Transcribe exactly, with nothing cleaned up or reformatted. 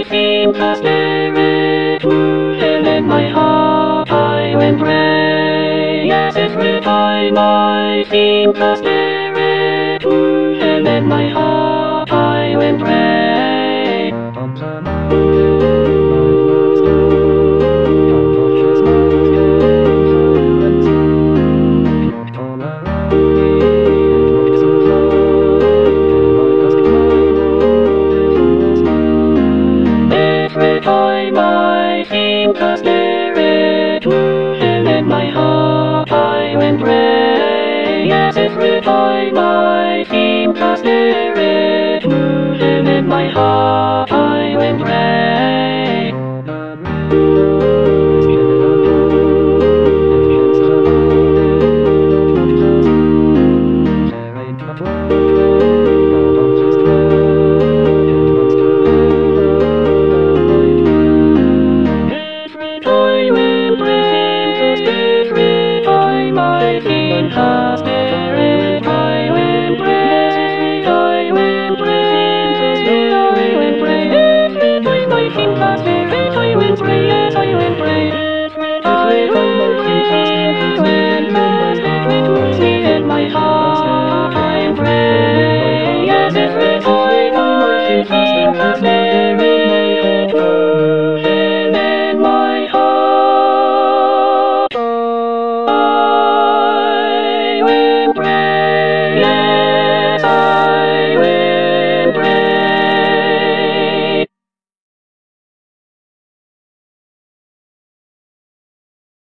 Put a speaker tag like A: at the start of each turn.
A: think the Spirit moved, and in my heart I went pray. Yes, every time I think the Spirit moved, and in my heart I went pray. Every time I think the Spirit moved, and in my heart I went pray. Yes, every time I think the Spirit moved, and in my heart I went pray.